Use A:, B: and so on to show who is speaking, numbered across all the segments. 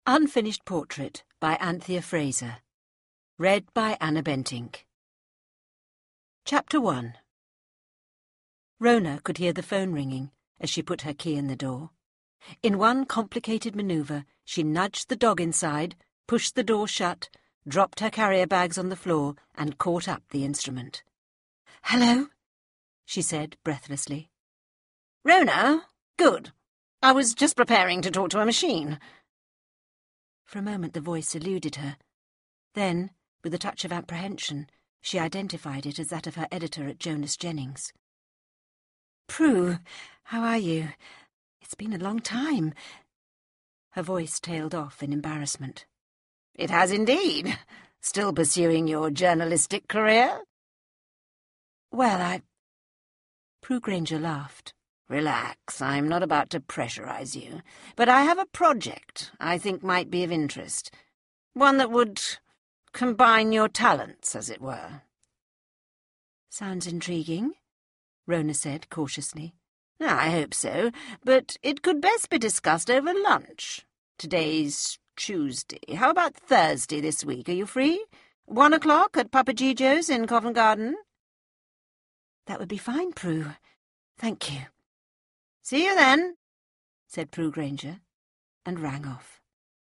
A: Unfinished Portrait by Anthea Fraser. Read by Anna Bentinck. Chapter 1. Rona could hear the phone ringing as she put her key in the door. In one complicated manoeuvre, she nudged the dog inside, pushed the door shut, dropped her carrier bags on the floor, and caught up the instrument. "Hello?" she said breathlessly.
B: "Rona? Good. I was just preparing to talk to a machine."
A: For a moment the voice eluded her. Then, with a touch of apprehension, she identified it as that of her editor at Jonas Jennings. "Prue, how are you? It's been a long time." Her voice tailed off in embarrassment.
B: "It has indeed. Still pursuing your journalistic career?"
A: "Well, Prue Granger laughed.
B: "Relax, I'm not about to pressurize you, but I have a project I think might be of interest. One that would combine your talents, as it were."
A: "Sounds intriguing," Rona said cautiously.
B: "I hope so, but it could best be discussed over lunch. Today's Tuesday. How about Thursday this week? Are you free? 1 o'clock at Papa Gijo's in Covent Garden?"
A: "That would be fine, Prue. Thank you."
B: "See you then,"
A: said Prue Granger, and rang off.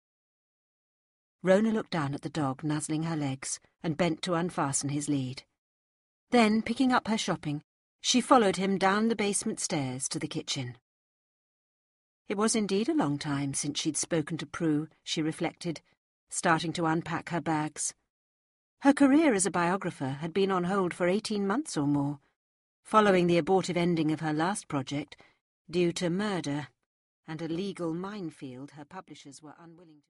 A: Rona looked down at the dog nuzzling her legs and bent to unfasten his lead. Then, picking up her shopping, she followed him down the basement stairs to the kitchen. It was indeed a long time since she'd spoken to Prue, she reflected, starting to unpack her bags. Her career as a biographer had been on hold for 18 months or more, following the abortive ending of her last project, due to murder and a legal minefield her publishers were unwilling to